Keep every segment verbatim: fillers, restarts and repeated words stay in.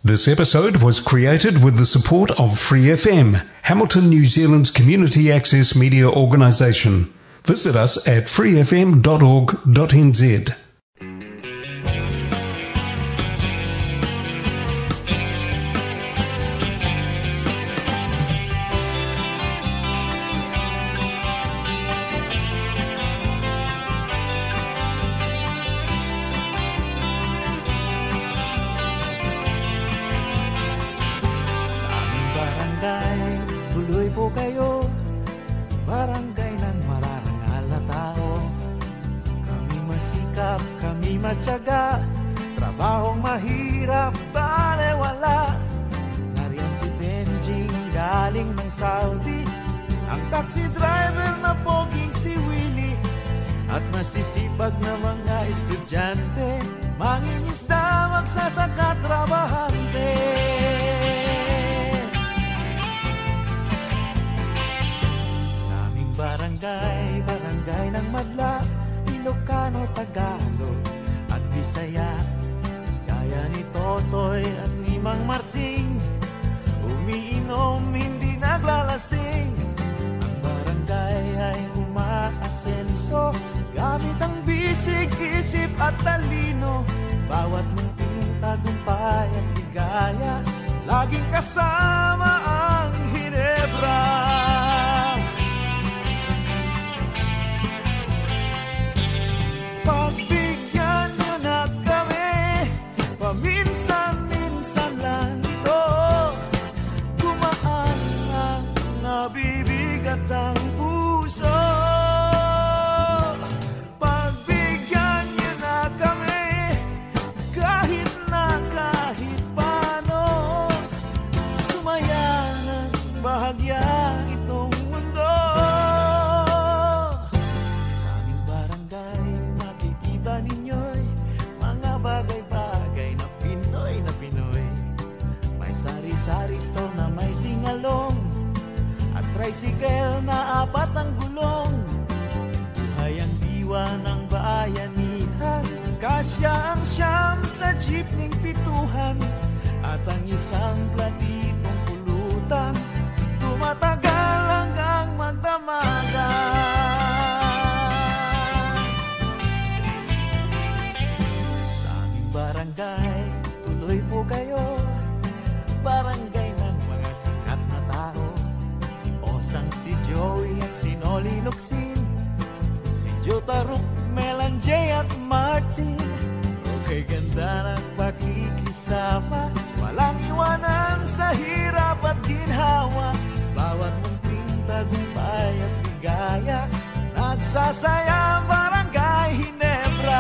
This episode was created with the support of Free F M, Hamilton, New Zealand's community access media organisation. Visit us at free f m dot org dot n z. Trabahong mahirap, balewala. Nariyan si Benjing galing ng Saudi, ang taxi driver na poging si Willie, at masisipag na mga estudyante, mangingisda, magsasaka, trabahante. Naming barangay, barangay ng Madla, Ilocano, Tagalog at Bisaya, gaya ni Totoy at ni Mang Marsing, umiinom, hindi naglalasing. Ang barangay ay umaasenso, gamit ang bisig, isip at talino. Bawat munting tagumpay at ligaya, laging kasama ang Hinebra. Pagbigyan nyo na kami, paminsan-minsan lang ito, gumaan ang nabibigat ang puso. Pagbigyan nyo na kami, kahit na kahit paano, sumaya ng bahagya itong mundo. Sa aming barangay, makikita ninyo'y mga bagay-bagay na Pinoy na Pinoy. May sari-sari store na may singalong, at tricycle na apat ang gulong. Buhay ang diwa ng bayanihan, kasya ang siyam sa jeepning pituhan, at ang isang platitong pulutan, tumatagal hanggang magdamagan. Sa aming barangay, tuloy po kayo, barangay ng mga sikat na tao, si Osang, si Joey at si Noli Locsin, si Jotaruk, Melanjay at Martin. Okay, ganda ng pakikisama, walang iwanan sa hirap at ginhawa. Bawat munting tagumpay at ligaya, nagsasaya ang barangay Hinebra.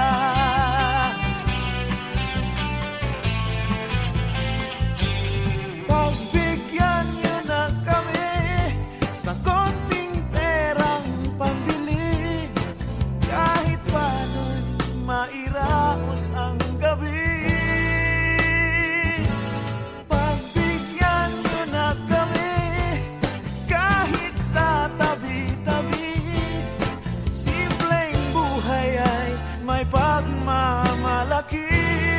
Pagbigyan nyo na kami sa konting perang pambili, kahit paano'y mairaos ang gabi. Pagbigyan nyo na kami, kahit sa tabi-tabi, simpleng buhay ay may pagmamalaki.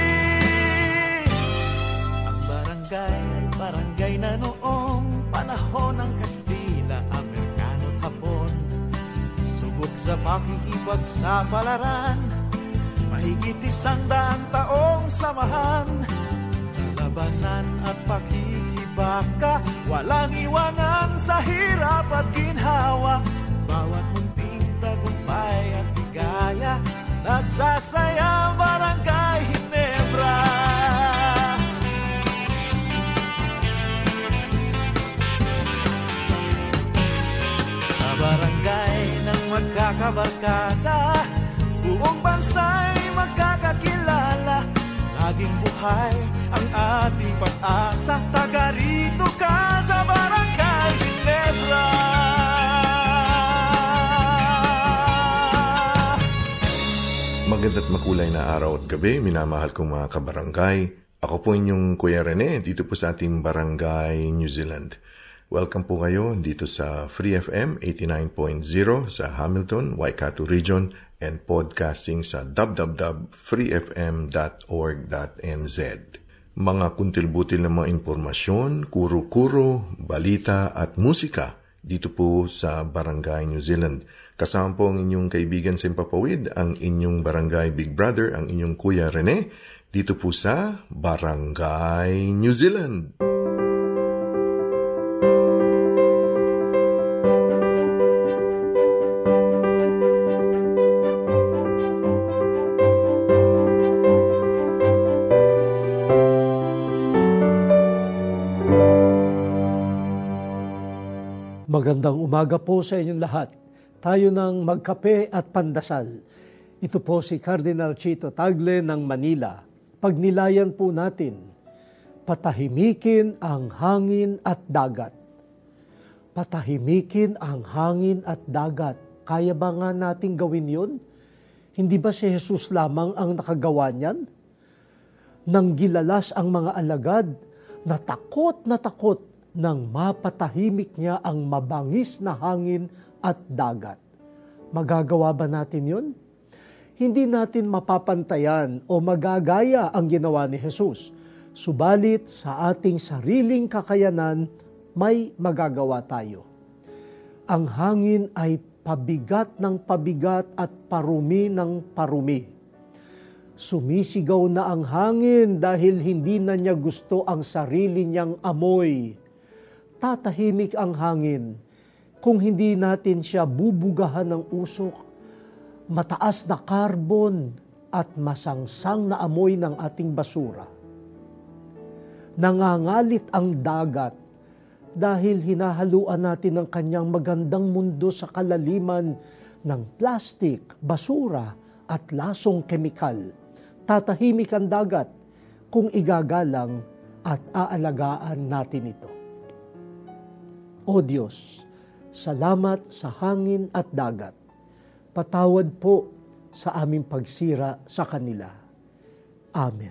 Ang barangay ay barangay na noong panahon ng Kastila, Amerikano at Hapon. Subok sa pakikipagsapalaran, mahigit isang daang taong samahan. Sa labanan at pakikibaka, walang iwanan sa hirap at ginhawa. Bawat munting tagumpay at ligaya, nagsasaya ang barangay Hinebra. Sa barangay ng magkakabarkada, buong bansa'y magkakakilala. Laging buhay ang ating pag-asa, taga rito ka sa barangay Hinebra. Magandang at makulay na araw at gabi, minamahal kong mga kabarangay. Ako po inyong Kuya Rene, dito po sa ating Barangay New Zealand. Welcome po kayo dito sa Free F M eighty-nine point zero sa Hamilton, Waikato Region, and podcasting sa w w w dot free f m dot org dot n z. mga kuntil-butil na mga impormasyon, kuro-kuro, balita at musika dito po sa Barangay New Zealand. Kasama po ang inyong kaibigan sa Himpapawid, ang inyong Barangay Big Brother, ang inyong Kuya Rene, dito po sa Barangay New Zealand. Magandang umaga po sa inyong lahat. Tayo nang magkape at pandasal. Ito po si Cardinal Chito Tagle ng Manila. Pagnilayan po natin, patahimikin ang hangin at dagat. Patahimikin ang hangin at dagat. Kaya ba nga nating gawin yun? Hindi ba si Jesus lamang ang nakagawa niyan? Nang gilalas ang mga alagad, natakot na takot nang mapatahimik niya ang mabangis na hangin at dagat. Magagawa ba natin yun? Hindi natin mapapantayan o magagaya ang ginawa ni Jesus. Subalit sa ating sariling kakayanan, may magagawa tayo. Ang hangin ay pabigat ng pabigat at parumi ng parumi. Sumisigaw na ang hangin dahil hindi na niya gusto ang sarili niyang amoy. Tatahimik ang hangin kung hindi natin siya bubugahan ng usok, mataas na karbon at masangsang na amoy ng ating basura. Nangangalit ang dagat dahil hinahaluan natin ang kanyang magandang mundo sa kalaliman ng plastik, basura at lasong kemikal. Tatahimik ang dagat kung igagalang at aalagaan natin ito. O Diyos, salamat sa hangin at dagat. Patawad po sa aming pagsira sa kanila. Amen.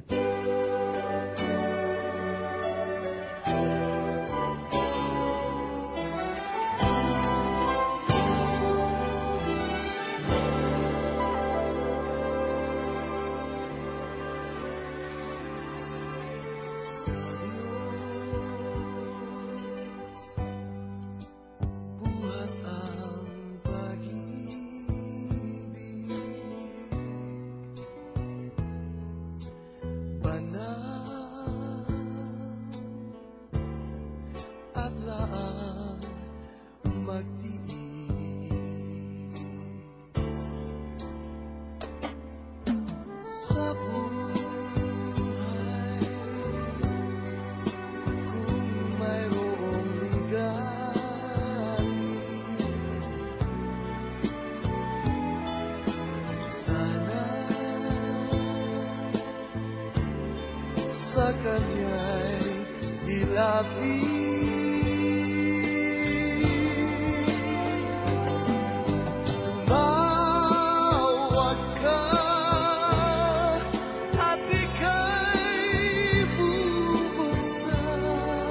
Sa kanya'y ilapit. Tumawag ka at ika'y bubuksan.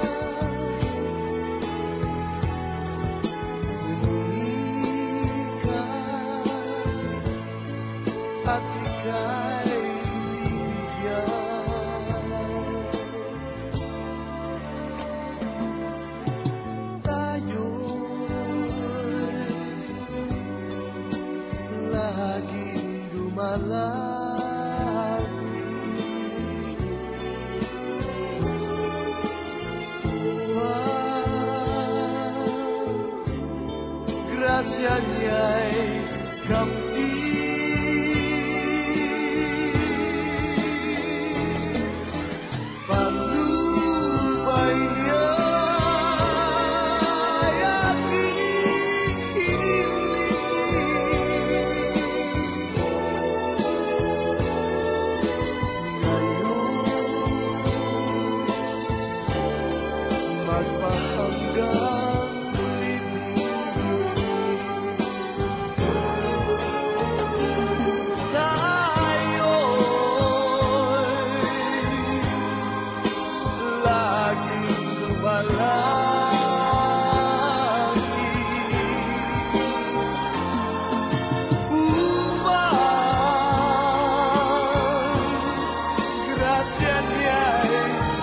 Humingi ka at ika'y bibigyan. Malaki wow, grasya niya'y kamti. Panubay niya'y ating hiniling. Magpahanggang Upang grasya niya'y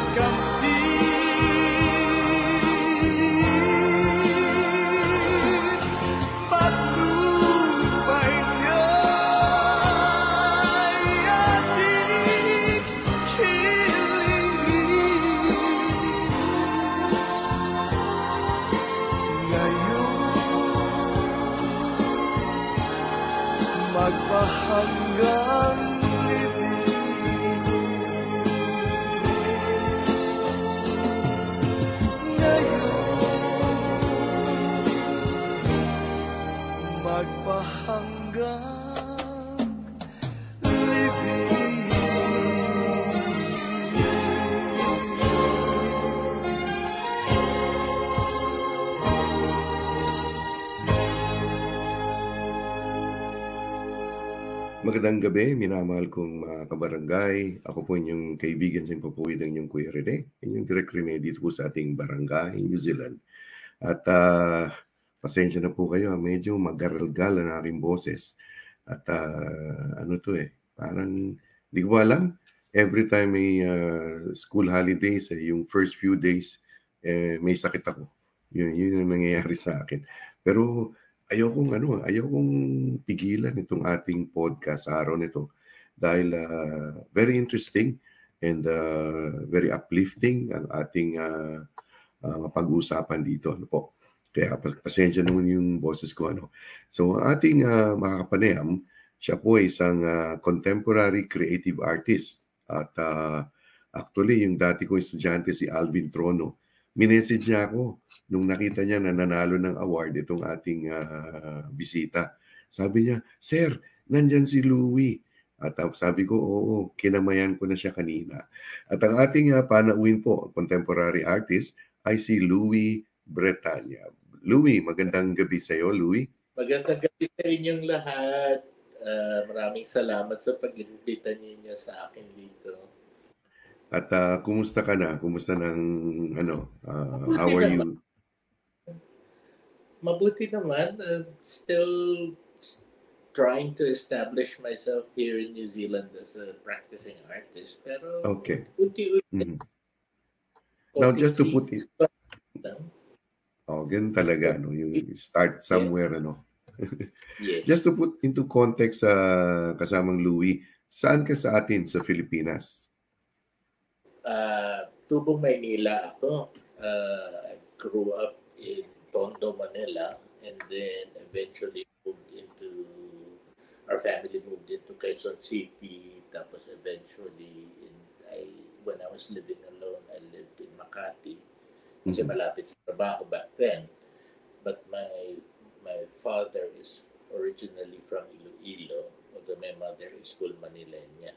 Magandang gabi, minamahal kong mga kabarangay. Ako po inyong kaibigan sa papuwid ng inyong Kuya Rene, inyong Direk Rene dito po sa ating barangay, New Zealand. At ah, pasensya na po kayo, ah, medyo magaralgal ang aking boses. At ah, ano to eh, parang di ko alam, every time may ah, school holidays, eh, yung first few days, eh, may sakit ako. Yun, yun yung nangyayari sa akin. Pero ayokong ano, ayokong pigilan itong ating podcast sa araw nito dahil ah, very interesting and ah, very uplifting ang ating ah, ah, mapag-uusapan dito. Ano po? Kaya pas- pasensya naman yung boses ko. Ano. So ang ating ah, makakapanayam, siya po ay isang ah, contemporary creative artist. At ah, actually, yung dati kong estudyante si Alvin Trono, minessage niya ako nung nakita niya na nanalo ng award itong ating ah, bisita. Sabi niya, Sir, nandyan si Louie. At ah, sabi ko, oo, kinamayan ko na siya kanina. At ang ating uh, panauhin po, contemporary artist, ay si Louie Bretanya. Louie, magandang gabi sa iyo, Louie. Magandang gabi sa inyong lahat. Ah, maraming salamat sa pag-imbita ninyo sa akin dito. At uh, kumusta ka na? Kumusta ng ano? Uh, how Mabuti are naman. you? Mabuti naman. Uh, still trying to establish myself here in New Zealand as a practicing artist. Pero Okay. unti-unti. Mhm. Now, just to put it, lang. oh, ganun talaga, no? Yung start somewhere, ano? Yes. Just to put into context sa kasamang Louie, saan ka sa atin sa Pilipinas? Uh, Tubong Maynila ako. Uh, I grew up in Tondo, Manila, and then eventually moved into, our family moved into Quezon City, tapos eventually, in, I, when I was living alone, I lived in Makati, kasi Mhm. malapit sa trabaho back then. But my my father is originally from Iloilo, although my mother is full Manilena.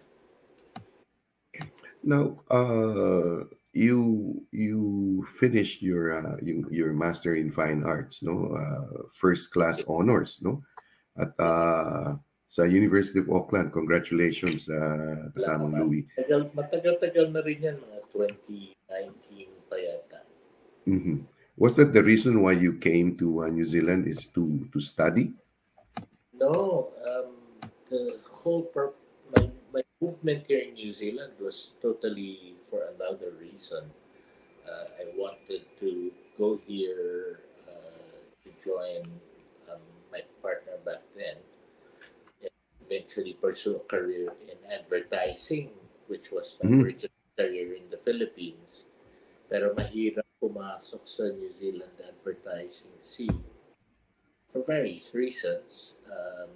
Now, uh, you you finished your uh, your, your master in fine arts, no? Uh, first class honors, no? At uh, sa University of Auckland. Congratulations, uh, kasamang Louie. Matagal, matagal-tagal na rin yan, mga twenty nineteen pa yata. Mhm. Was that the reason why you came to uh, New Zealand is to to study? No, um, the whole pur- my, my movement here in New Zealand was totally for another reason. Uh, I wanted to go here uh, to join um, my partner back then, and eventually pursue a career in advertising, which was my Mhm. original career in the Philippines. Pero mahirap pumasok sa New Zealand advertising scene for various reasons. Um,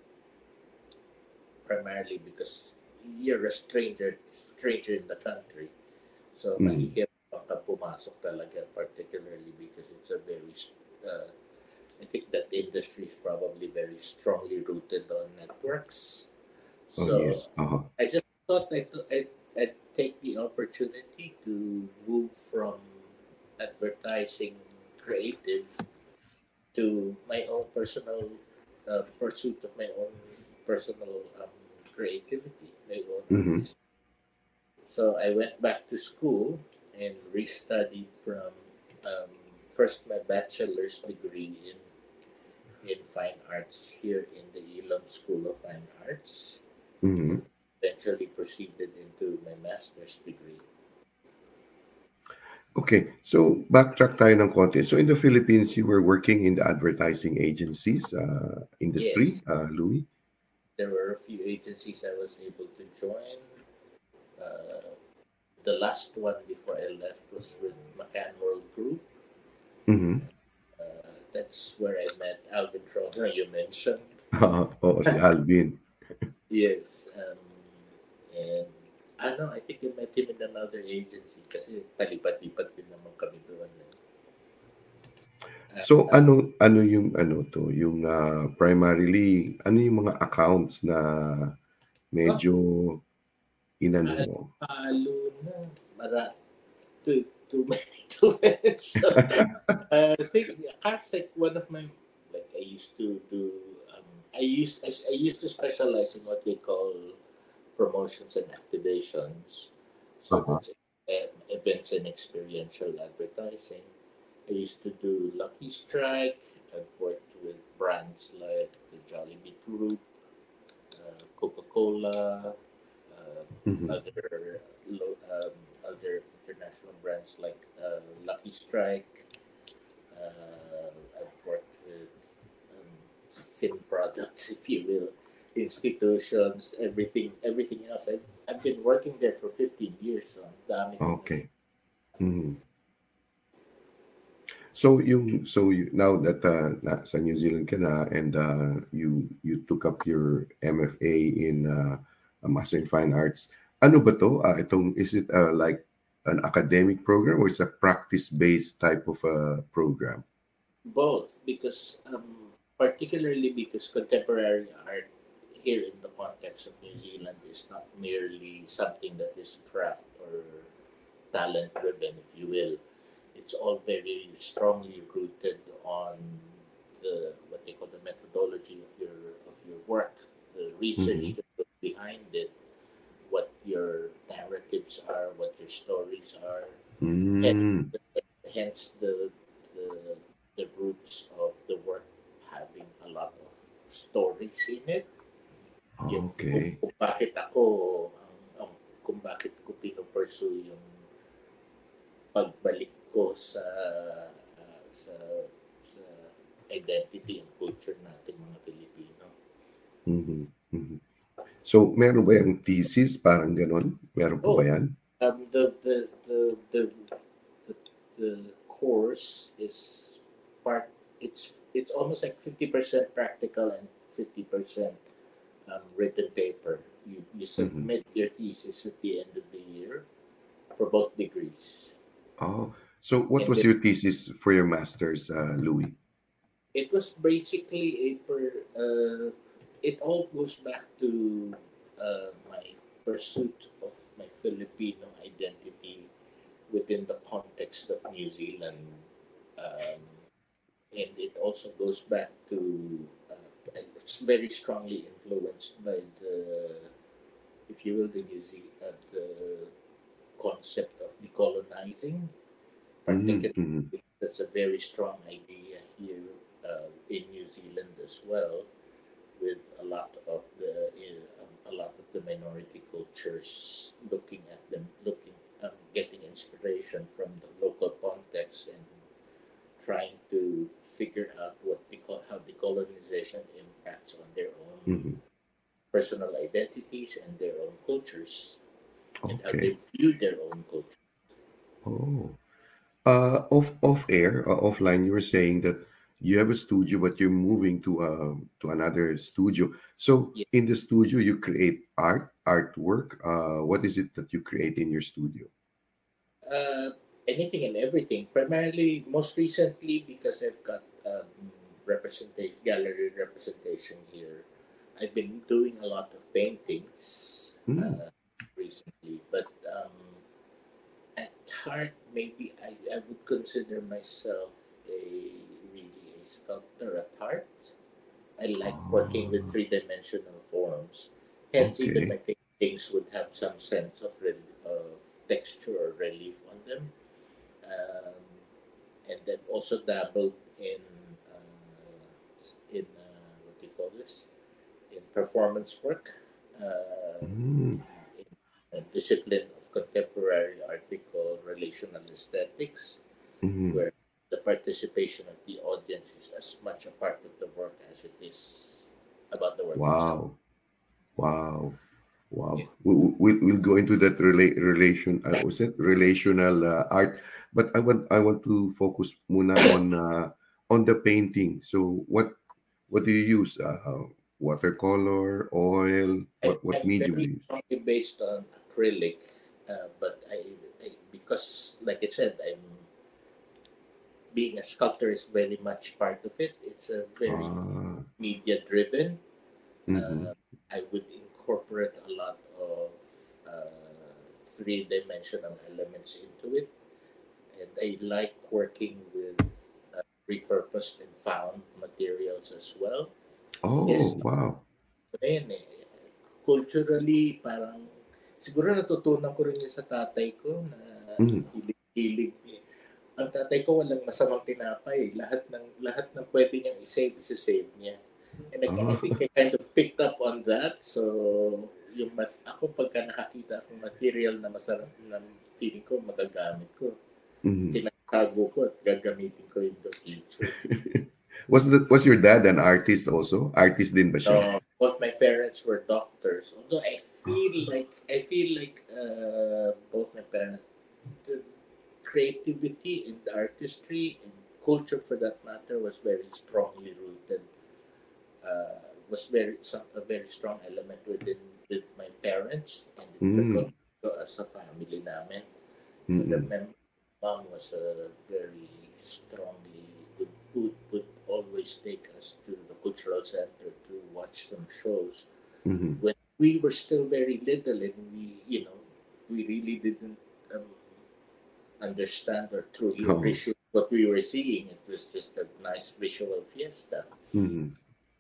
primarily because you're a stranger stranger in the country. So Mm. mahirap ka pumasok talaga, particularly because it's a very, uh, I think that industry is probably very strongly rooted on networks. Oh So yes. Uh-huh. I just thought I'd, I'd, I'd take the opportunity to move from advertising creative to my own personal uh, pursuit of my own personal um, creativity, my own Mhm. artist. So I went back to school and restudied from um, first my bachelor's degree in in fine arts here in the Elam School of Fine Arts. Mhm. Eventually proceeded into my master's degree. Okay, so backtrack tayo ng konti. So in the Philippines, you were working in the advertising agencies uh, industry, Yes, uh, Louie? there were a few agencies I was able to join. Uh, the last one before I left was with McCann World Group. Mhm. Uh, that's where I met Alvin Trono, you mentioned. Oo, si Alvin. Yes. Um, and ano, I think I met him in another agency kasi palipat-lipat din naman kami doon. Uh, So ano ano yung ano to, yung ah, primarily ano yung mga accounts na medyo inano mo? Halo na. Mara, too, too many to mention. uh, I think, I can't say one of my, like I used to do um, I used I, I used to specialize in what they call promotions and activations. So Uh-huh. that's uh, events and experiential advertising. I used to do Lucky Strike. I've worked with brands like the Jollibee Group, uh, Coca Cola, uh, Mhm. other lo- um, other international brands like uh, Lucky Strike. Uh, I've worked with um, thin products, if you will, institutions, everything, everything else. I've, I've been working there for fifteen years, so ang dami kong nag- Okay. Mhm. So yung so you, now that uh, nasa New Zealand ka na and uh, you you took up your M F A in uh, uh, Master in Fine Arts. Ano ba to? Uh, itong is it uh, like an academic program or it's a practice-based type of uh, program? both because, um, particularly because contemporary art here in the context of New Zealand is not merely something that is craft or talent driven, if you will. It's all very strongly rooted on the what they call the methodology of your of your work, the research Mm-hmm. that goes behind it, what your narratives are, what your stories are, hence Mm, hence the the, the roots of the work having a lot of stories in it. Yung kung, okay. kung bakit ako ang, ang kung bakit ko pinopursue yung pagbalik ko sa ah, sa sa identity and culture natin mga Pilipino. Mhm, mhm. So, meron ba yung thesis? Parang ganon? Meron po ba Oh, yan? um, the the the the the, the course is part. It's it's almost like fifty percent practical and fifty percent um, written paper. You you Mhm. submit your thesis at the end of the year for both degrees, Oh, so what and was then your thesis for your master's, uh, Louis? it was basically a per. Uh, it all goes back to uh, my pursuit of my Filipino identity within the context of New Zealand. Um, and it also goes back to uh, it's very strongly influenced by the, if you will, the New Zealand, uh, the concept of decolonizing, Mhm, particularly mhm, because that's a very strong idea here uh, in New Zealand as well, with a lot of the uh, a lot of the minority cultures looking at them, looking um, getting inspiration from the local context and trying to figure out what deco- how decolonization impacts on their own mhm. personal identities and their own cultures and how Okay. they view their own culture. Oh. Uh, off off air, uh, offline, you were saying that you have a studio, but you're moving to uh, to another studio. So Yeah. in the studio, you create art, artwork. Uh, what is it that you create in your studio? Uh, Anything and everything. Primarily, most recently, because I've got um, representation, gallery representation here. I've been doing a lot of paintings Mm, uh, recently, but um, at heart, maybe I, I would consider myself a really a sculptor at heart. I like working with ah, three dimensional forms. Hence, even my okay. paintings would have some sense of, rel- of texture or relief on them. Um, and then also dabbled in uh, in uh, what do you call this? In performance work, uh, Mm, in, in a discipline of contemporary art we call relational aesthetics, mhm. where the participation of the audience is as much a part of the work as it is about the work itself. Wow, wow, Yeah. wow. We, we, we'll go into that rela- relation. Uh, was it relational uh, art? But I want I want to focus muna on uh, on the painting. So what what do you use? Uh, watercolor, oil. I, What what I'm medium do very you use? strongly based on acrylic, uh, but I, I because like I said, I'm being a sculptor is very much part of it. It's a very Ah, media driven. mm-hmm, Uh, I would incorporate a lot of uh, three dimensional elements into it, and I like working with uh, repurposed and found materials as well. Oh, wow. Ayun eh, culturally, parang, siguro natutunan ko rin yun sa tatay ko na Mm. hilig-hilig niya. Ang tatay ko walang masamang tinapay. Lahat ng lahat ng pwede niyang i-save, i-save niya. And I, I think Oh. I kind of picked up on that. So, yung mat- ako pagka nakakita akong material na masarap na feeling ko magagamit ko, Mm. tinatago ko at gagamitin ko in the future. Was the was your dad an artist also? Artist din ba siya? So, both my parents were doctors. Although I feel like I feel like uh, both my parents, the creativity and the artistry and culture, for that matter, was very strongly rooted. Uh, was very some, a very strong element within with my parents, and it Mm. mm. as a family namin. Mm-mm. The mem- mom was a very strongly would, would would always take us to the cultural center to watch some shows Mhm. when we were still very little, and we you know we really didn't um, understand or truly Oh. appreciate what we were seeing. It was just a nice visual fiesta. Mhm.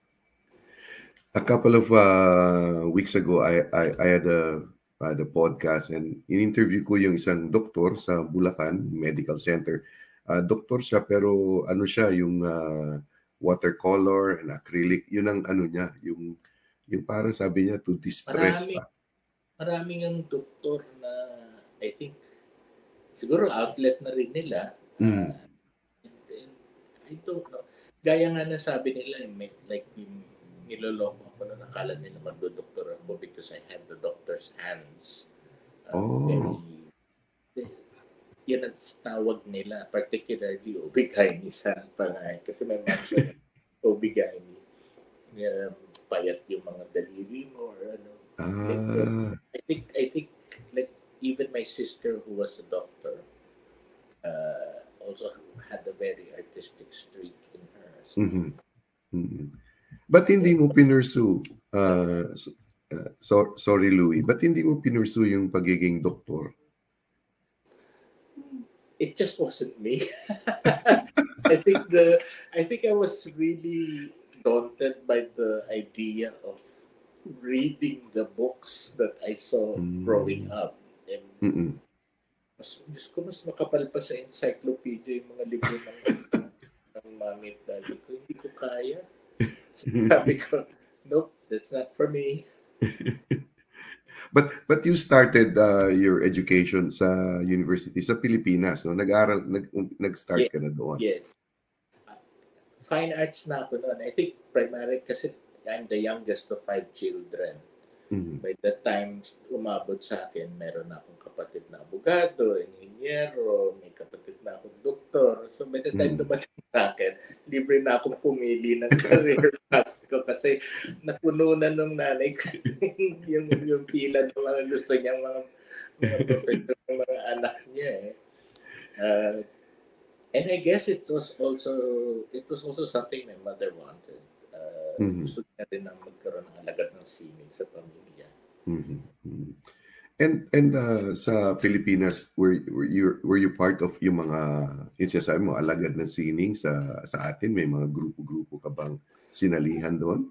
A couple of uh, weeks ago, I, I, I had a, had a podcast and in-interview ko yung isang doktor sa Bulacan Medical Center. Uh, doktor siya pero ano siya, yung uh, watercolor and acrylic, yun ang ano niya, yung, yung parang sabi niya to distress. Marami, maraming ang doktor na I think siguro outlet na rin nila. Mm. Uh, and, and I don't know. Gaya nga na sabi nila, may, like yung niloloko ako na nakala nila magdodoktor ako because I have the doctor's hands. Uh, Oh. Very, yan ang tawag nila, particularly O B G Y N sa pangay. Kasi may mom siya O B G Y N. Um, payat yung mga daliri mo or ano. Ah. I think, I think, like, even my sister who was a doctor uh, also had a very artistic streak in her. So, Mm-hmm. Mm-hmm. Ba't hindi mo pinursu, uh, uh, so, sorry Louie, ba't hindi mo pinursu yung pagiging doktor? It just wasn't me. I think the I think I was really daunted by the idea of reading the books that I saw Mm. growing up. And Mm-mm. mas, Diyos ko, mas makapal pa sa encyclopedia yung mga libro ng, ng mami at daddy ko. Hindi ko kaya. Sabi ko, nope, that's not for me. But but you started uh, your education sa university sa Pilipinas, no? Nag-aral nag nag-start Yeah. ka na doon. Yes. Uh, fine arts na ako noon. I think primary kasi I'm the youngest of five children. Mhm. By the time umabot sa akin, meron na akong kapatid na abogado, inhinyero, may kapatid na akong doktor. So by the time Mm. dumating sa akin, libre na akong pumili ng career path ko kasi napuno na nung nanay ko yung, yung pila ng mga gusto niyang mga, mga professor ng mga anak niya eh. Uh, and I guess it was also it was also something my mother wanted. Uh, Mhm. Gusto niya rin na magkaroon ng alagad ng sining sa pamilya. Mhm. Mhm. And and uh, sa Pilipinas, were were you were you part of yung mga yung sinasabi mo alagad ng sining sa sa atin, may mga grupo-grupo ka bang sinalihan doon?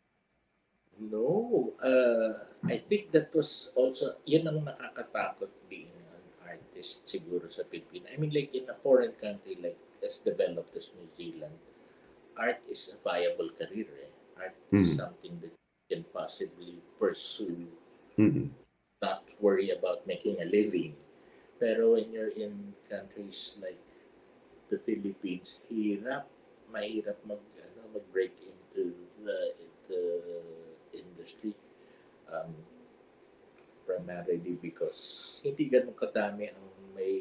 No, uh, I think that was also, yun ang nakakatakot being an artist siguro sa Pilipinas. I mean, like in a foreign country like as developed as New Zealand, art is a viable career. Eh? Art is Mhm. something that you can possibly pursue, Mhm. not worry about making a living. Pero when you're in countries like the Philippines, hirap, mahirap mag, ano, mag-break into the, the industry. Um, primarily because hindi ganun kadami ang may,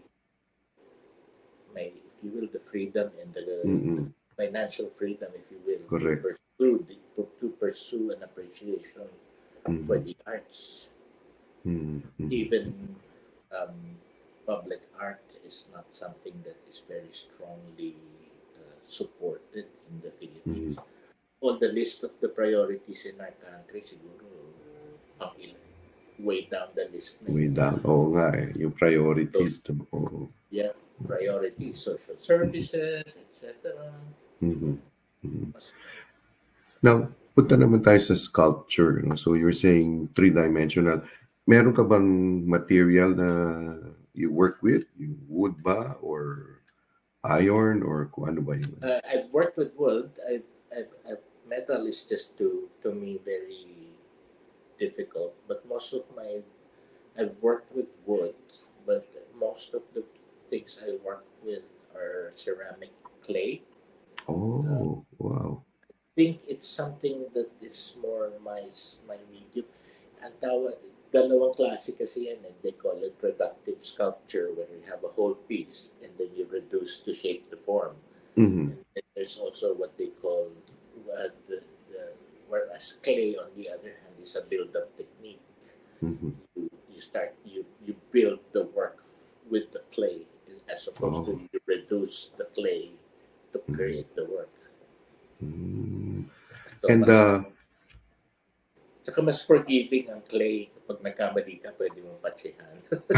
may, if you will, the freedom and the, Mm-mm. financial freedom, if you will, Correct. to pursue, to, to pursue an appreciation Mhm. for the arts. Mhm. Mhm. Even um, public art is not something that is very strongly uh, supported in the Philippines. On the list of the priorities in our country, siguro, ang ilan, way down the list na Way yun. down. Oo nga eh. Yung priorities. Oo. Yeah, priorities, social services, et cetera. Mhm. Mhm. Mas Now, punta naman tayo sa sculpture. No? So you're saying three-dimensional. Meron ka bang material na you work with? Yung wood ba? Or iron? Or kung ano ba yun? Uh, I've worked with wood. I've, I've, I've metal is just to to me very difficult. But most of my I've worked with wood, but most of the things I work with are ceramic clay. Uh, Oh, wow. think it's something that is more my my medium. Ang tawag, dalawang klase kasi yan, eh. They call it productive sculpture, where you have a whole piece and then you reduce to shape the form. Mm-hmm. And then there's also what they call uh, the, the whereas clay on the other hand is a build-up technique. Mm-hmm. You, you start you you build the work with the clay as opposed to Oh. you reduce the clay to create the work. Mm. So And mas uh, Saka mas forgiving ang clay. Kapag nagkamali ka, pwede mong patsihan.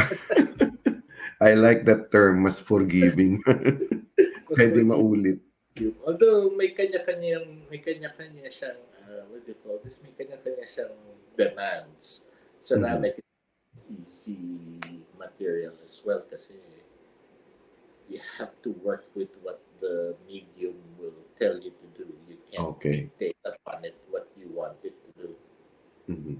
I like that term, mas forgiving. Mas Pwede forgiving. maulit. Although may kanya-kanyang may kanya-kanya siyang uh, what do you call this? May kanya-kanya siyang demands. Ceramic is easy material as well kasi you have to work with what the medium will tell you to do. You can't Okay. dictate upon it what you want it to do. Mhm.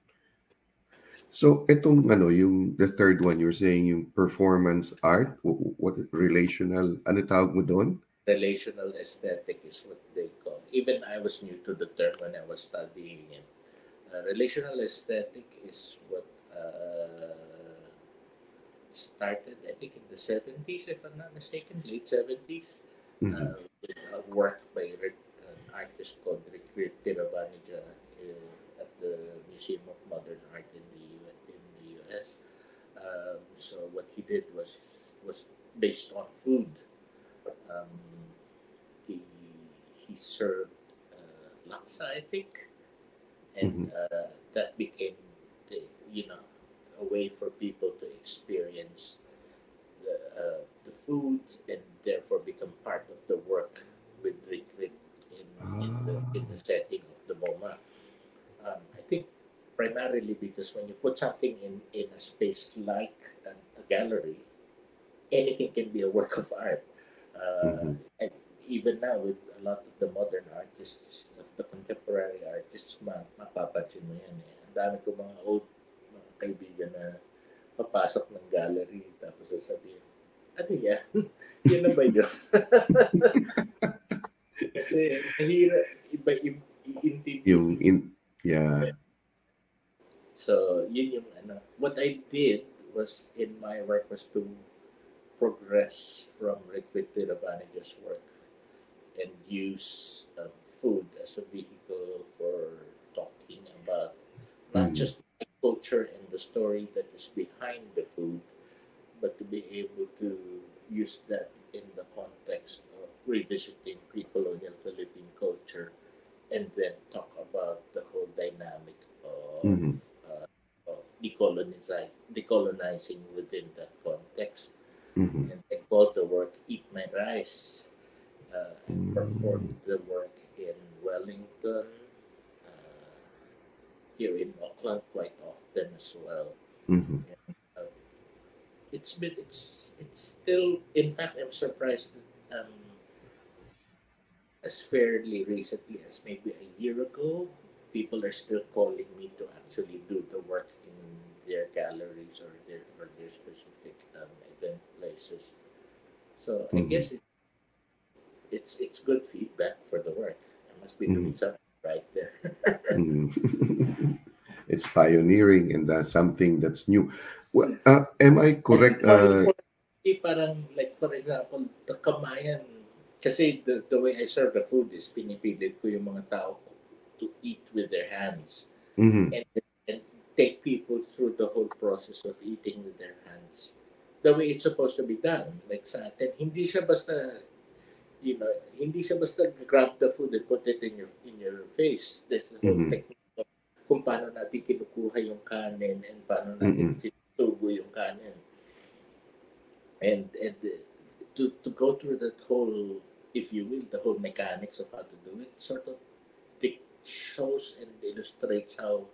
So, itong ano, yung the third one, you're saying yung performance art, wh- what relational, ano tawag mo doon? Relational aesthetic is what they call. Even I was new to the term when I was studying it. Uh, relational aesthetic is what uh, started, I think, in the seventies, if I'm not mistaken, late seventies. Mhm. Uh, with a work by Rick, an artist called Rick Tiravanija uh, at the Museum of Modern Art in the U S. In the U S. Um, so what he did was was based on food. Um, he he served uh, laksa, I think, and Mhm. uh, that became the you know a way for people to experience the uh, the food and therefore become part of the work with Rick Rick in in the in the Ah, setting of the MoMA. Um, I think primarily because when you put something in in a space like a, a gallery, anything can be a work of art. Uh, mhm. and even now, with a lot of the modern artists, of the contemporary artists, ma mapapansin mo yan eh. Ang dami ko mga old mga kaibigan na papasok ng gallery tapos sasabihin, ano yan? Yan na ba yun? Kasi mahirap iba i- Yung, iintindihin. in, yeah. So, yun yung ano. What I did was, in my work, was to progress from Rick Ravanaja's work and use uh, food as a vehicle for talking about not Mhm. just the culture and the story that is behind the food, but to be able to use that in the context of revisiting pre-colonial Philippine culture and then talk about the whole dynamic of, Mhm. uh, of decolonizing, decolonizing within that context. Mhm. And I called the work Eat My Rice. Uh, I performed Mm. the work in Wellington, uh, here in Auckland quite often as well. Mhm. And, uh, it's been it's it's still, in fact, I'm surprised that, um, as fairly recently as maybe a year ago, people are still calling me to actually do the work in their galleries or their or their specific um, event places. So I Mhm. guess it, it's it's good feedback for the work. I must be doing Mhm. something right there. Mhm. It's pioneering and that's something that's new. Well, uh, am I And correct? more Uh, importantly, parang like for example, the kamayan, kasi the, the way I serve the food is pinipilit ko yung mga tao to eat with their hands mhm. and, and take people through the whole process of eating with their hands. The way it's supposed to be done. Like sa atin, hindi siya basta, you know, hindi siya basta grab the food and put it in your in your face. There's the whole Mhm. technique of kung paano natin kinukuha yung kanin and paano natin Mhm. sinusubo yung kanin. And and uh, to to go through that whole, if you will, the whole mechanics of how to do it, sort of it shows and illustrates how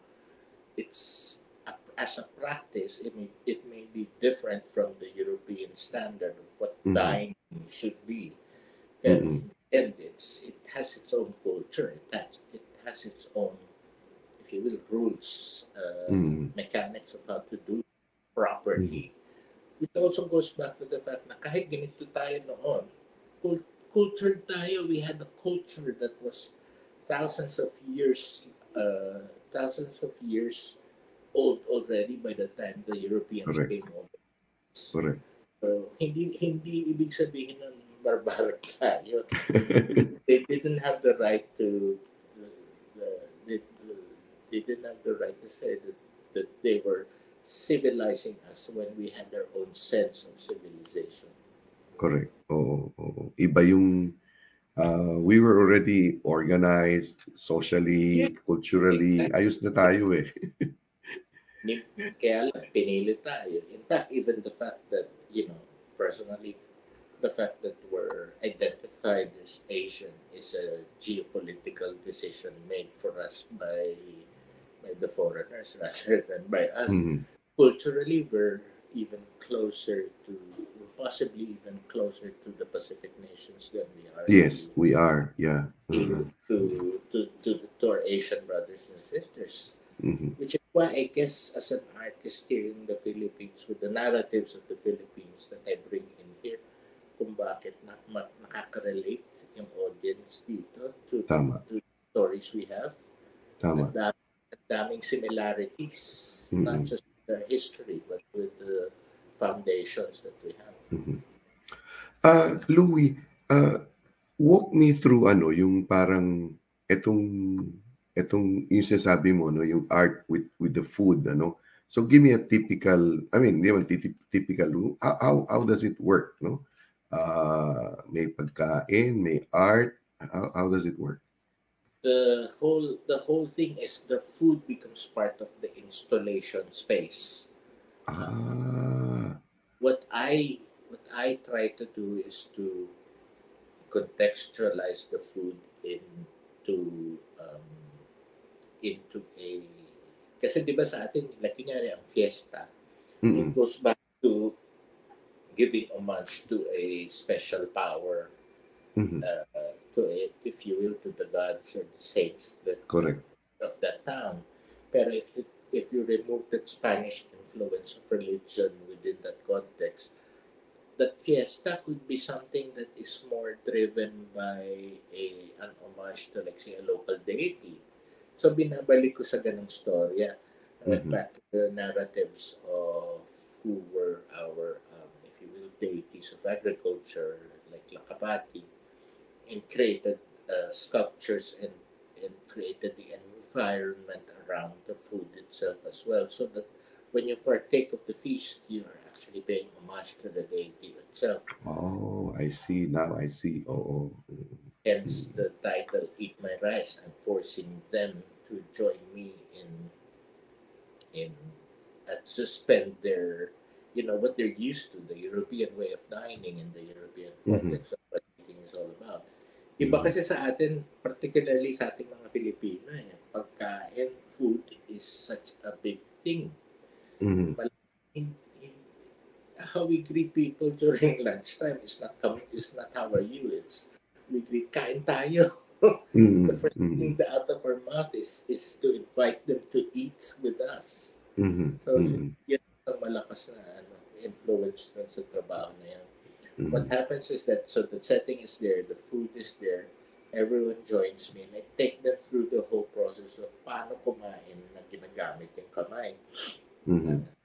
it's a- as a practice, it may it may be different from the European standard of what Mhm. dining should be. Pero Mm-mm. in the end, it's it has its own culture. It has it has its own, if you will, rules, uh, Mm-mm. mechanics of how to do it Mhm. properly. Which also goes back to the fact na kahit ganito tayo noon, cul- cultured tayo. We had a culture that was thousands of years, uh, thousands of years old already by the time the Europeans Correct. came over. Correct. So, hindi hindi ibig sabihin ng barbaric tayo. They didn't have the right to the, the, they, they didn't have the right to say that, that they were civilizing us when we had our own sense of civilization. Correct. Oo, oo. Iba yung uh, we were already organized Yeah, socially, culturally. exactly. Ayos na tayo eh. Ni- Kaya lang, pinili tayo. In fact, even the fact that, you know, personally, the fact that we're identified as Asian is a geopolitical decision made for us by by the foreigners rather than by us. Mhm. Culturally, we're even closer to, possibly even closer to the Pacific nations than we are Yes, to we are. Yeah. to Mhm. to to, to, to our Asian brothers and sisters. Mhm. Which is why I guess as an artist here in the Philippines, with the narratives of the Philippines that I bring in here, kung bakit na, ma, nakaka-relate yung audience dito to, Tama. to the stories we have. Tama. Ang dami, ang daming similarities, not Mhm. just with the history, but with the foundations that we have. Mhm. Ah, Louie, ah, walk me through ano, yung parang etong etong yung sinasabi mo, no, yung art with with the food, ano. So give me a typical, I mean, hindi naman titi- typical, how, how how does it work, no? Ah, may pagkain, may art, how, how does it work? The whole the whole thing is the food becomes part of the installation space. Uh, Ah, what I what I try to do is to contextualize the food into um, into a, kasi di ba sa atin, like kunyari ang fiesta, it mm-mm, goes back to giving homage to a special power, mhm, uh, to it, if you will, to the gods or the saints that correct. of that town. Pero if you, if you remove that Spanish influence of religion within that context, that fiesta could be something that is more driven by a an homage to, like, say, a local deity. So binabalik ko sa ganung storya. I went Mhm, back to the narratives of who were our, um, if you will, deities of agriculture, like Lakapati, and created uh, sculptures and, and created the environment around the food itself as well, so that when you partake of the feast, you are actually paying homage to the deity itself. oh, I see. Now I see. Oo. Hence Mm, the title "Eat My Rice." I'm forcing them to join me in in uh, suspend their, you know, what they're used to, the European way of dining in the European mhm, context of what eating is all about. Iba mhm, kasi sa atin, particularly sa ating mga Pilipino, eh, pagkain, food is such a big thing. mhm, But in, in how we greet people during lunchtime is not come is not how are you. It's we greet kain tayo. The mhm, first thing mhm, that out of our mouth is is to invite them to eat with us. mhm, So yun, mhm, yun ang malakas na ano, influence dun sa trabaho na yan. What mhm. happens is that, so the setting is there, the food is there, everyone joins me, and I take them through the whole process of paano kumain na ginagamit yung kamay. Uh, Mhm.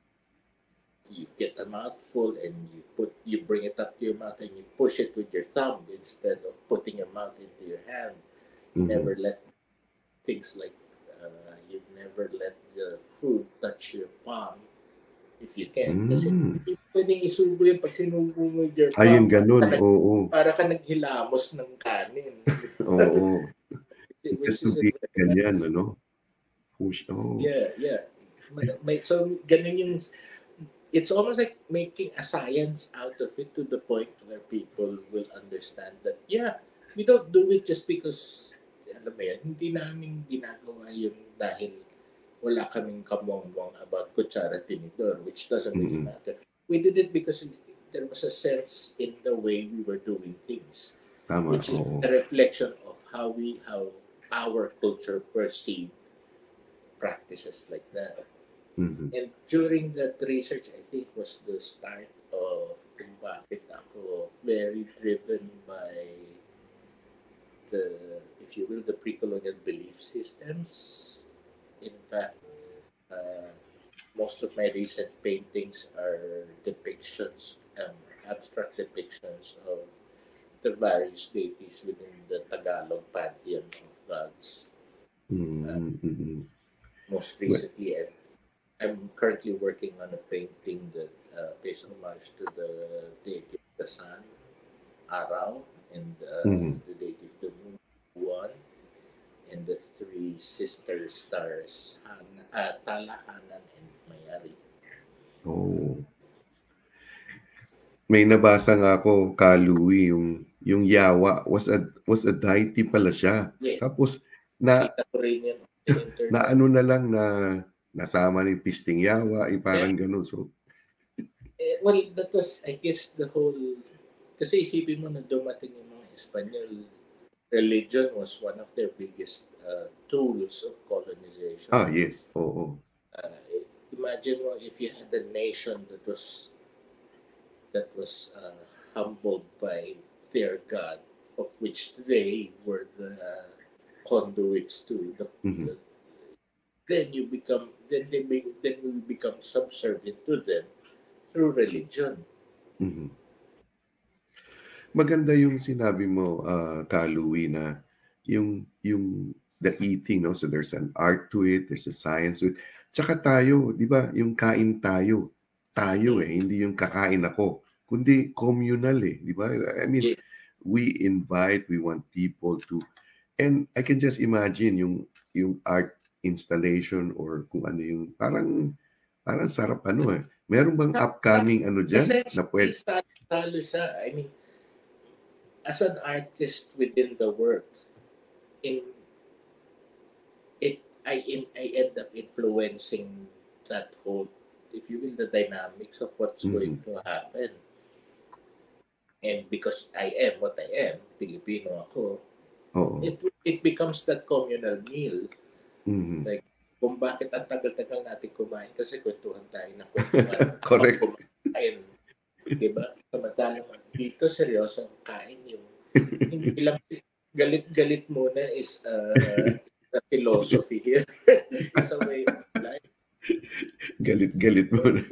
you get a mouthful and you put you bring it up to your mouth and you push it with your thumb instead of putting your mouth into your hand. You never Mhm. let things like uh, you never let the food touch your palm if you can. Kasi Hmm. hindi pwedeng isubo yun pag sinubo mo with your Ayun palm. Para gano'n, ka, nag, oo. para ka naghilamos ng kanin. Oo. Which Just to is be very ganyan unfair. ano? Push, oh. Yeah, yeah. Ma- May, so, ganun yung, it's almost like making a science out of it, to the point where people will understand that, yeah, we don't do it just because alam mo yan, hindi namin ginagawa yun dahil wala kaming kamongwang about kutsara tinidor, which doesn't really Mm-mm. matter. We did it because there was a sense in the way we were doing things, Tama, which is oo. a reflection of how we, how our culture perceived practices like that. Mhm. And during that research, I think was the start of kung bakit ako very driven by the, if you will, the pre-colonial belief systems. In fact, uh, most of my recent paintings are depictions, um, abstract depictions of the various deities within the Tagalog pantheon of gods. Mm, mm-mm. Most Well, recently, I've, I'm currently working on a painting that uh, pays homage to the deity of the sun, Araw, and uh, mhm. the deity of the moon, Buwan, and the three sister stars, Han, uh, Tala, Hanan, and Mayari. Oh. May nabasa nga ako, Kaluwi, yung yung Yawa was a was a deity pala siya. Yeah, Tapos na kita ko rin yun on the na internet. ano na lang na nasama ni Pisting Yawa, yung Yeah, parang ganun. So, eh, well, that was, I guess, the whole, kasi isipin mo na dumating yung mga Espanyol, religion was one of their biggest uh, tools of colonization. ah, yes. Oo. Uh, imagine mo if you had a nation that was that was uh, humbled by their god, of which they were the uh, conduits to. The, Mhm. the, then you become then they be, then we become subservient to them through religion. Mhm. Maganda yung sinabi mo, ah, Kaluwi, na yung yung the eating, no? So there's an art to it, there's a science to it. Tsaka tayo, di ba, yung kain tayo. Tayo eh, hindi yung kakain ako. Kundi communal eh, di ba? I mean, Yeah. we invite, we want people to, and I can just imagine yung yung art installation or kung ano yung, parang, parang sarap ano eh. Meron bang upcoming ano dyan na Essentially, pwede? sa talo siya. I mean, as an artist within the work, in it, I in, I end up influencing that whole, if you will, the dynamics of what's going Mhm. to happen. And because I am what I am, Filipino ako, Oo. it it becomes that communal meal. Mhm. Like, kung bakit ang tagal-tagal natin kumain kasi kwentuhan tayo ng kwentuhan habang Correct. kumakain. Diba? Samantalang dito, seryoso ang kain yung hindi lang galit-galit muna is uh, a philosophy here. It's a way of life. Galit-galit mo na.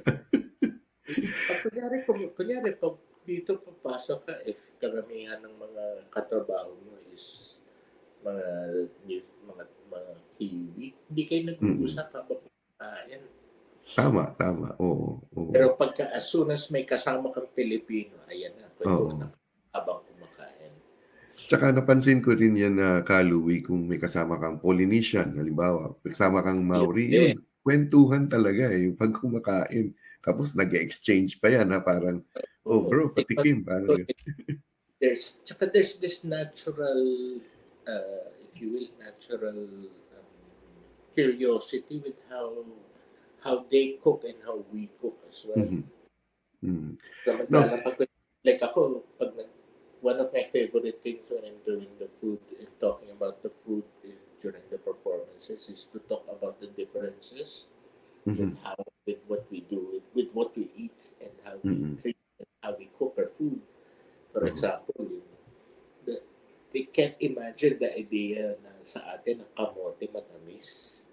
Pag kunyari, kung, kunyari, pag dito papasok ka, if karamihan ng mga katrabaho mo is mga mga mga Kiwi, hindi kayo nag-uusap habang kumakain. Tama, tama. Oo, oo. Pero pagka as soon as may kasama kang Pilipino, ayan na, kwentuhan Oo. na habang kumakain. Tsaka napansin ko rin yan na, Kaluwi, kung may kasama kang Polynesian, halimbawa, may kasama kang Maori, Yeah. yun, kwentuhan talaga eh, yung pag kumakain. Tapos nag-exchange pa yan, ha, parang, oh bro, patikim. Parang, there's, tsaka there's this natural, uh, if you will, natural um, curiosity with how how they cook and how we cook as well. mhm. Mm. Samantala, pag, like ako, pag nag, one of my favorite things when I'm doing the food and talking about the food during the performances is to talk about the differences with Mhm. how, with what we do, with, with what we eat, and how we Mhm. treat and how we cook our food. For Mhm. example, yun, the, they can't imagine the idea na sa atin ang kamote matamis.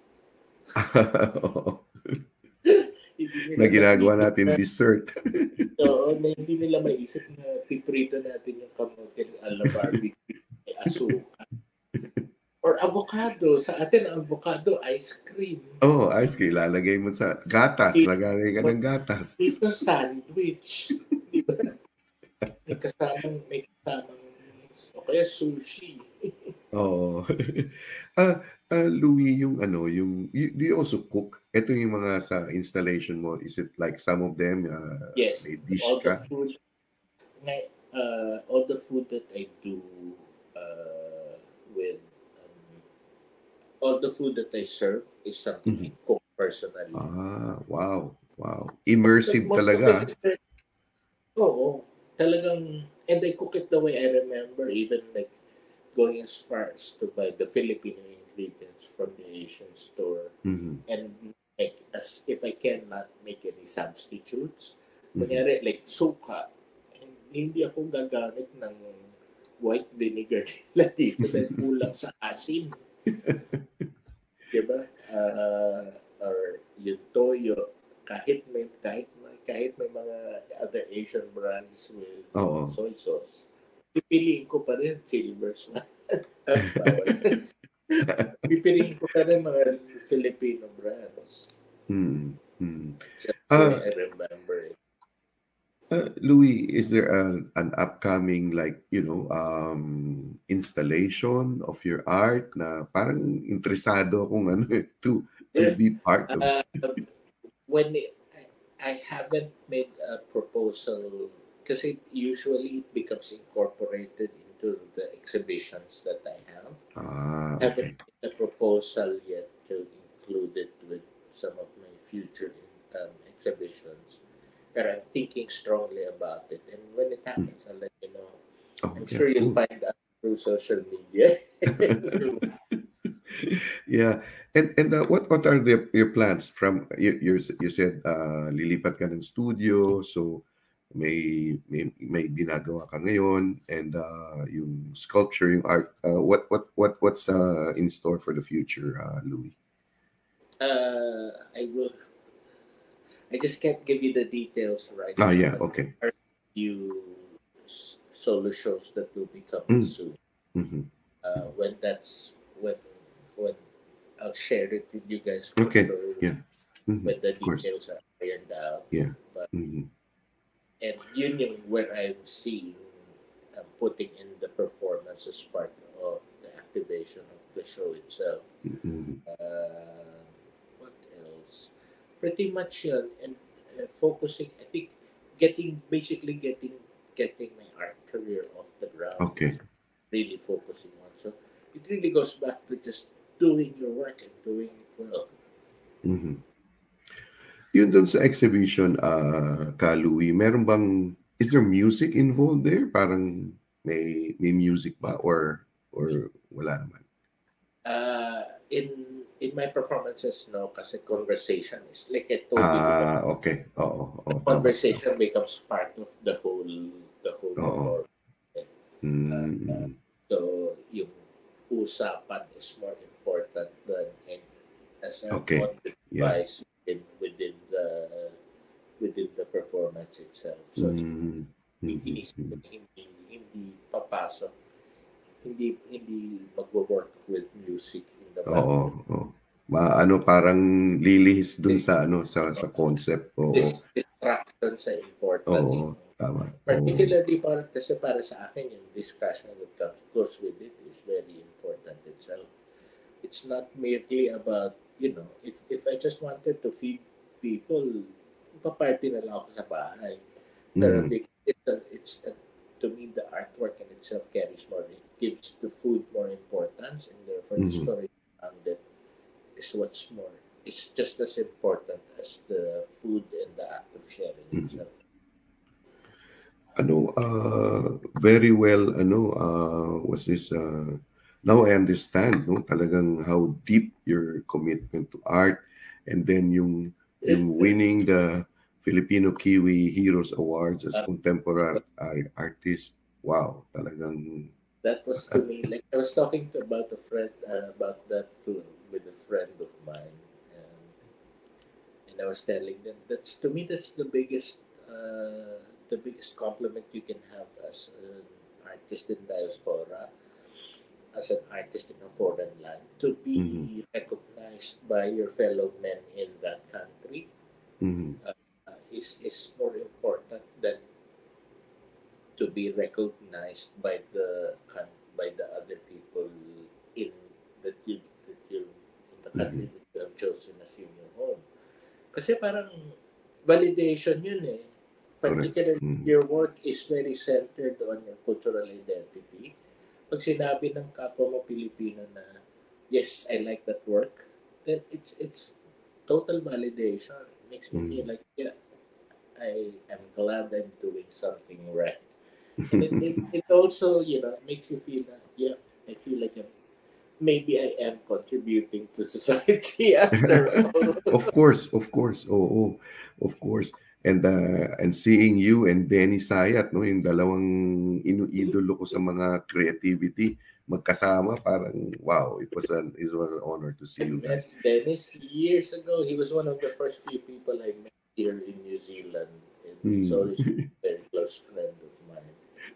Hindi na nila ginagawa maisip natin na, dessert. oo, na hindi nila maisip na piprito natin yung kamote ala barbecue, may asuka. Or avocado. Sa atin, ang avocado, ice cream. Oh, ice cream. Lalagay mo sa gatas. Lagay ka ng gatas. Dito, sandwich. Di ba? May kasamang, may kasamang, o kaya sushi. Oo. Ah, ah, Louie, yung ano, yung you, do you also cook? Ito yung mga sa installation mo. Is it like some of them uh, Yes, may dish all the ka? food, uh, all the food that I do uh, with um, all the food that I serve is something I Mhm. cook personally. Ah, wow, wow. Most of, Immersive most of talaga. the different, oo, talagang, and I cook it the way I remember, even like going as far as to buy the Filipino ingredients from the Asian store Mhm, and make as if I cannot make any substitutes. mhm. Kunyari, like suka, hindi ako gagamit ng white vinegar nila dito dahil kulang sa asin. Diba? Uh, or yung toyo, kahit may, kahit may, kahit may mga other Asian brands with Oo. soy sauce, pipiliin ko pa rin silver swan. Bawal. Pipiliin ko pa rin mga Filipino brands. Mm, mm. Just the way Uh, I remember it. uh, Louis, is there a, an upcoming like, you know, um, installation of your art na parang interesado akong ano eh, to to Yeah. be part of? Uh, when it, I, I haven't made a proposal because it usually becomes incorporated into the exhibitions that I have. Ah, Haven't okay. made a proposal yet to include it with some of my future um, exhibitions. But I'm thinking strongly about it, and when it Mm. happens, I'll let you know. Oh, I'm yeah, sure you'll cool. find out through social media. Yeah. And and uh, what what are the your plans from you you, you said uh lilipat ka ng studio, so may may may ginagawa ka ngayon, and uh yung sculpture, yung art, uh, what what what what's uh in store for the future, uh Louis? uh, I will. I just can't give you the details right Ah, now, yeah, but okay. there are a few s- solo shows that will be coming Mm, soon. mm-hmm. Uh, when that's when when I'll share it with you guys for Okay, sure yeah. Mm-hmm. when the Of course. details are ironed out. Yeah. But Mm-hmm. and yun yung where I'm seeing um, putting in the performance as part of the activation of the show itself. Mm-hmm. Uh, what else? Pretty much yun. And uh, focusing, I think, getting basically getting getting my art career off the ground Okay. is really focusing on. So it really goes back to just doing your work and doing it well. Mm-hmm. Yun dun sa exhibition, uh, ka Louie, meron bang, is there music involved there? Parang may may music ba, or or wala naman? Uh, in in my performances, no, kasi conversation is like I told you, diba? Ah, okay. Oo, The oo, tama. conversation becomes part of the whole the whole Oo. performance. Uh, Mm, so yung usapan is more important than and as an okay. audio Yeah. device within, within the within the performance itself. So Mm, mhm, inisip ko mhm. na hindi hindi papasok, hindi hindi magwo-work with music in the Oo, background. oo. Maano, parang lilihis dun This, sa ano, sa sa concept. Oo. this distraction sa importance. Oo, tama. Oo. Particularly para kasi para sa akin yung discussion that comes goes with it is very important itself. It's not merely about, you know, if if I just wanted to feed people, paparty na lang ako sa bahay. Pero Mhm, because it's a, it's a, to me the artwork in itself carries more, it gives the food more importance, and therefore the mhm. story around it is what's more. It's just as important as the food and the act of sharing Mhm. itself. Ano, uh, very well, ano, uh, was this, uh, now I understand, no, talagang how deep your commitment to art, and then yung, yung winning the Filipino Kiwi Heroes Awards as Uh, contemporary art- artist. Wow, talagang, that was to me like I was talking to about a friend uh, about that to with a friend of mine, and, and I was telling them that's to me that's the biggest uh, the biggest compliment you can have as an artist in diaspora, as an artist in a foreign land, to mhm, be recognized by your fellow men in that country mhm, uh, is is more important than to be recognized by the coun- by the other people in that you that you in the country mhm, that you have chosen as your new home. Kasi parang validation yun eh. correct. Particularly if Mhm, your work is very centered on your cultural identity. Pag sinabi ng kapwa mo Pilipino na yes, I like that work, then it's it's total validation. It makes me feel Mm. like, yeah, I am glad I'm doing something right. And it, it, it also, you know, makes you feel that, yeah, I feel like I'm, maybe I am contributing to society after all. Of course, of course. Oo, of course. And uh, and seeing you and Denny Sayat, no, yung dalawang inu-idolo ko sa mga creativity, magkasama, parang wow, it was an it was an honor to see I you guys. met Dennis years ago. He was one of the first few people I met here in New Zealand. And he's Hmm. always been a very close friend of mine.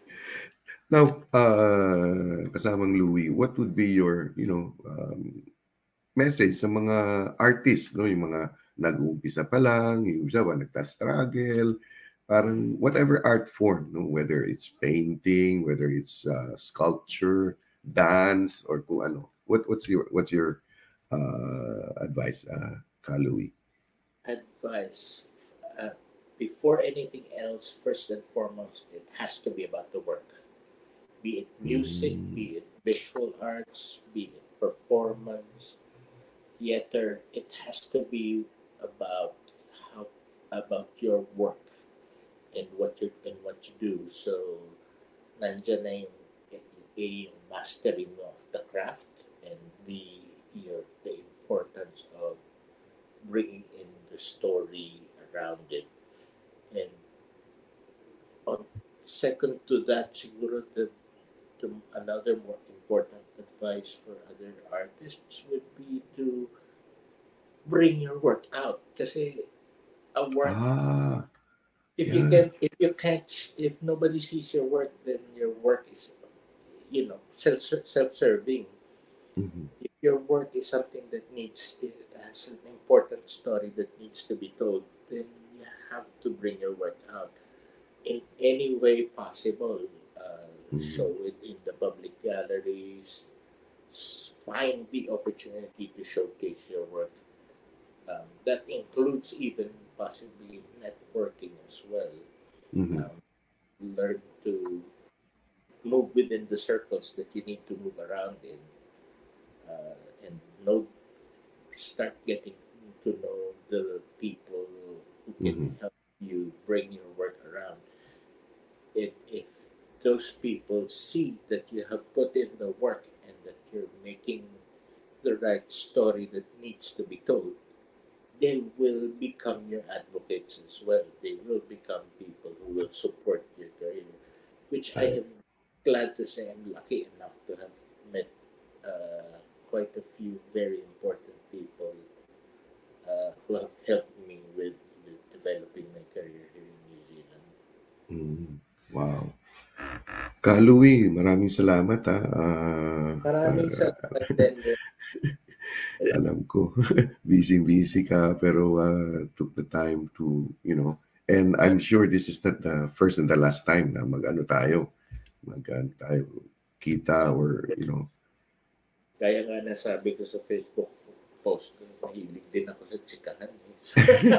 Now, uh, kasamang Louie, what would be your, you know, um, message sa mga artist, no? Yung mga nag-uumpisa pa lang, yung isa ba nagta-struggle, parang whatever art form, no? Whether it's painting, whether it's uh, sculpture, dance, or kung ano. What what's your what's your uh, advice, uh, Ka Louie? Advice, uh, before anything else, first and foremost, it has to be about the work. Be it music, Mm. be it visual arts, be it performance, theater, it has to be about how about your work and what you and what you do. So nandyan na yung, eh, yung mastering mo of the craft and the your the importance of bringing in the story around it. And on second to that, siguro the, the another more important advice for other artists would be to bring your work out. Kasi a work, Ah, if you yeah. can, if you can't, if nobody sees your work, then your work is, you know, self self-serving. Mhm. If your work is something that needs, it has an important story that needs to be told, then you have to bring your work out in any way possible. Uh, Mhm. show it in the public galleries. s- Find the opportunity to showcase your work. Um, that includes even possibly networking as well. Mhm. Um, Learn to move within the circles that you need to move around in, uh, and know start getting to know the people who can Mhm. help you bring your work around. If, if those people see that you have put in the work and that you're making the right story that needs to be told, they will become your advocates as well. They will become people who will support your career, which I Right. am glad to say I'm lucky enough to have met uh, quite a few very important people uh, who have helped me with, with developing my career here in New Zealand. Mm. Wow. Ka Louie, maraming salamat ha. Ah, Maraming para salamat din. alam ko busy-busy ka pero uh, took the time to, you know, and I'm sure this is not the first and the last time na mag-ano tayo, mag-ano tayo, kita or, you know. Kaya nga nasabi ko sa Facebook post ko, mahilig din ako sa chikahan. So,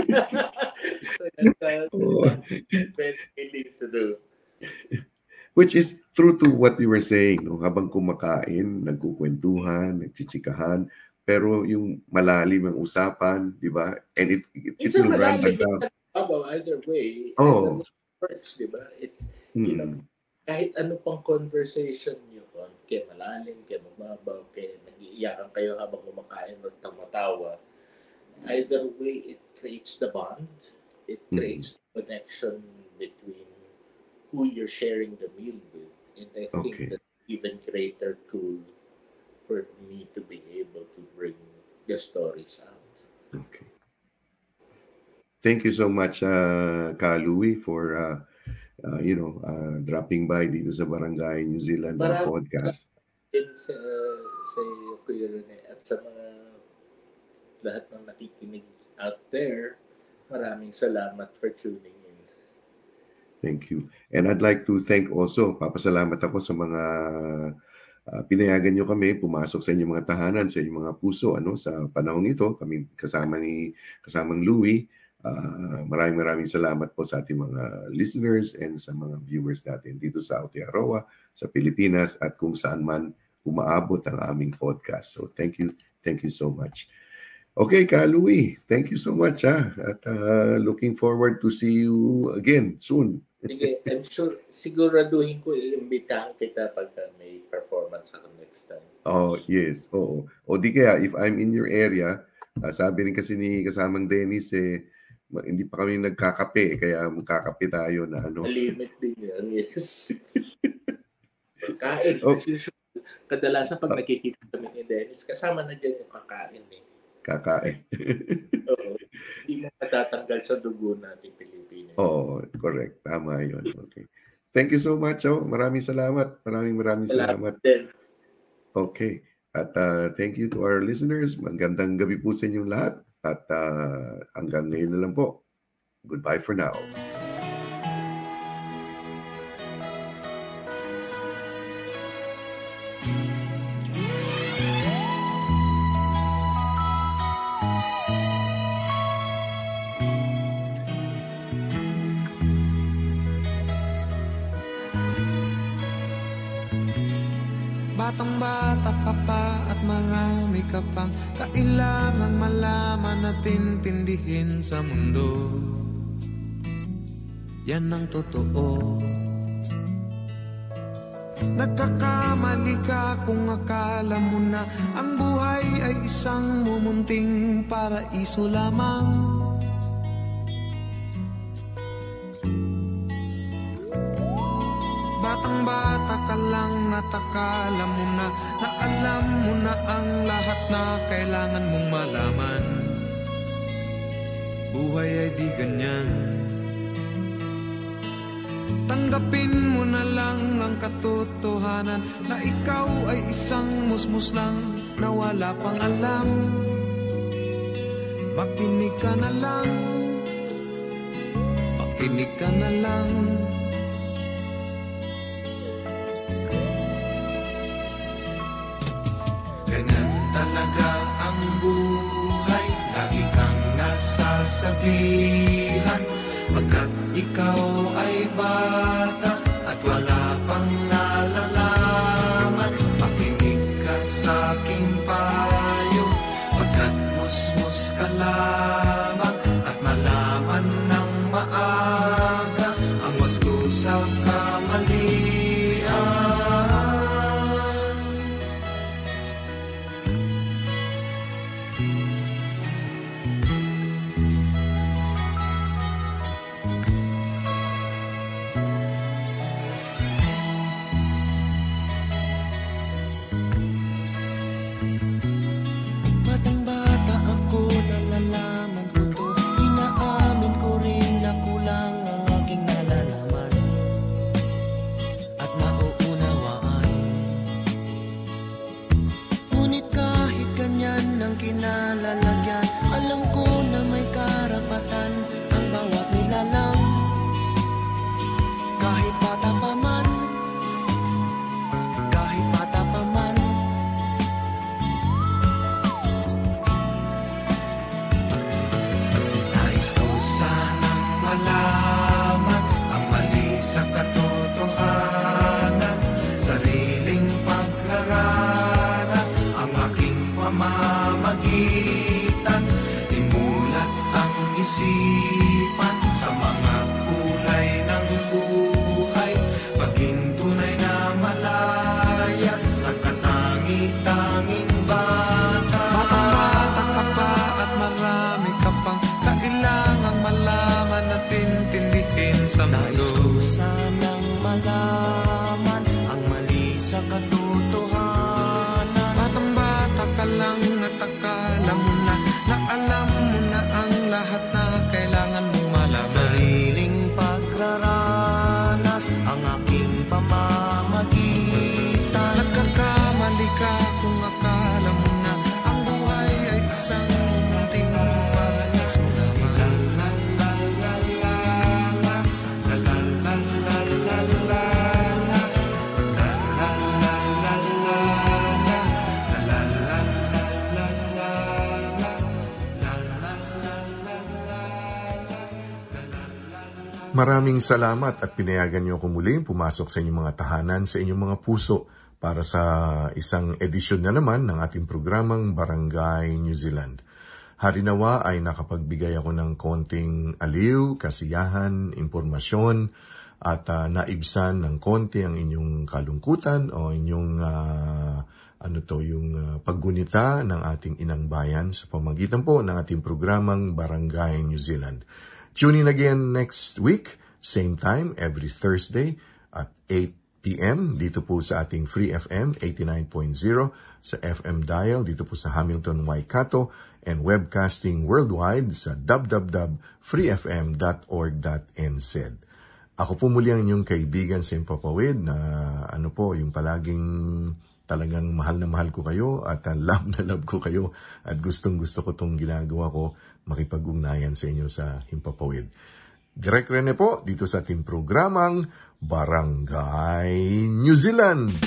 that's Oh, very willing to do. which is true to what you were saying, no? Habang kumakain, nagkukwentuhan, nagchichikahan, pero yung malalim ang usapan, di ba? And it, it, it Minsan will run malalim, hanggang, minsan mababaw, either way, either oh, way works, di ba? It, you know, mm, kahit ano pang conversation nyo, kaya malalim, kaya mababaw, kaya nag-iiyakan kayo habang kumakain o tumatawa, either way, it creates the bond, it mm, creates the connection between who you're sharing the meal with. And I think okay, that's even greater tool for me to be able to bring the stories out. okay. Thank you so much, uh, Ka Louie, for, uh, uh, you know, uh, dropping by dito sa Barangay New Zealand uh, Maraming podcast. salamat din sa, sa Kuya Rene at sa mga lahat ng nakikinig out there. Maraming salamat for tuning in. Thank you. And I'd like to thank also, papasalamat ako sa mga uh, pinayagan nyo kami pumasok sa inyong mga tahanan, sa inyong mga puso, ano, sa panahong ito, kami kasama ni, kasamang Louie. Uh, maraming maraming salamat po sa ating mga listeners and sa mga viewers natin dito sa Aotearoa, sa Pilipinas at kung saan man umaabot ang aming podcast. So thank you, thank you so much. Okay, Ka Louie, thank you so much. Ha? At uh, looking forward to see you again soon. Sige, I'm sure, siguraduhin ko i-imbitahan kita pagka may performance ako next time. Oh, yes. Oo. O di kaya, if I'm in your area, uh, sabi rin kasi ni kasamang Dennis, eh, hindi pa kami nagkakape, kaya magkakape tayo na ano. Limit din yan, yes. Kain. Oh. Kadalasan pag nakikita kami ni Dennis, kasama na dyan yung kakain eh. Kakain. Oo. Hindi mo matatanggal sa dugo natin Pilipino. Oo, oh, correct. Tama yun. Okay. Thank you so much. Oh. Maraming salamat. Maraming maraming salamat. salamat. Okay. At uh, thank you to our listeners. Magandang gabi po sa inyong lahat. At uh, hanggang ngayon na lang po. Goodbye for now. Batang-bata ka pa at marami ka pang kailangang malaman at intindihin sa mundo. Yan ang totoo. Nagkakamali ka kung akala mo na ang buhay ay isang mumunting paraiso lamang. Batang-bata ka lang at akala mo na na alam mo na ang lahat na kailangan mong malaman. Buhay ay di ganyan. Tanggapin mo na lang ang katotohanan na ikaw ay isang musmus lang na wala pang alam. Makinig ka na lang, makinig ka na lang. Talaga ang buhay, lagi kang nasasabihan, pagkat ikaw ay bata at wala pang nalalaman. Makinig ka sa aking payo, pagkat musmus ka lamang, at malaman ng maaga ang wasto sa kamalian. Isipan sa mga kulay ng buhay, maging tunay na malaya sa katangi-tanging bata. Batang-bata ka pa at marami ka pang kailangang malaman at intindihin sa mundo. Nais ko sanang malaman ang mali sa katotohanan. Batang-bata ka lang at akala mo na na alam mo na ang lahat na kailangan mong malaman. Sariling pagraranas ang aking pamamagitan. Nagkakamali ka kung akala mo na ang buhay ay isang munting paraiso lamang. Maraming salamat at pinayagan niyo ako muling pumasok sa inyong mga tahanan, sa inyong mga puso para sa isang edisyon na naman ng ating programang Barangay New Zealand. Harinawa ay nakapagbigay ako ng konting aliw, kasiyahan, impormasyon, at uh, naibsan ng konti ang inyong kalungkutan o inyong uh, ano to, yung uh, paggunita ng ating inang bayan sa pamagitan po ng ating programang Barangay New Zealand. Tune in again next week, same time, every Thursday at eight p.m. dito po sa ating Free F M eighty-nine point zero sa F M dial dito po sa Hamilton, Waikato, and webcasting worldwide sa w w w dot free f m dot org dot n z. Ako po muli ang inyong kaibigan sa Himpapawid na ano po, yung palaging talagang mahal na mahal ko kayo at uh, love na love ko kayo at gustong gusto ko itong ginagawa ko, makipag-ugnayan sa inyo sa Himpapawid. Direk Rene po dito sa ating programang Barangay New Zealand.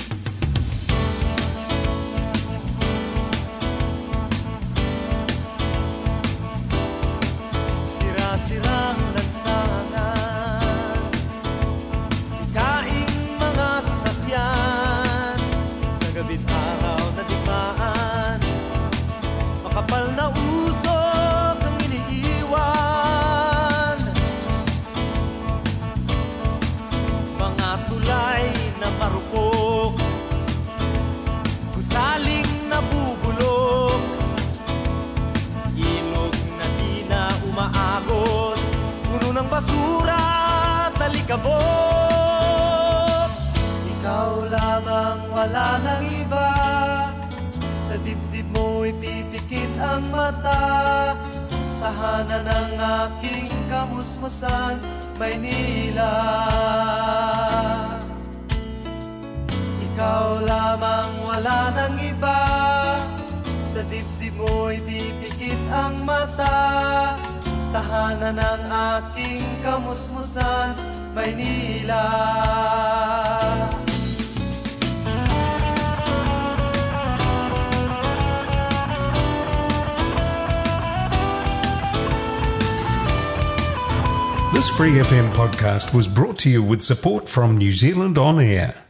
Sira-sirang lansangan, ikaing mga sasakyan, sa gabi't araw na digmaan, makapal na usok ang iniiwan, mga tulay na marupok, gusaling na bubulok, ilog na di na umaagos, puno ng basura at alikabok. Ikaw lamang, wala nang iba, sa dibdib mo'y pipikit ang mata, tahanan ng aking kamusmusan, Maynila. Ikaw lamang, wala nang iba, sa dibdib mo'y pipikit ang mata, tahanan ng aking kamusmusan, Maynila. This Free F M podcast was brought to you with support from New Zealand On Air.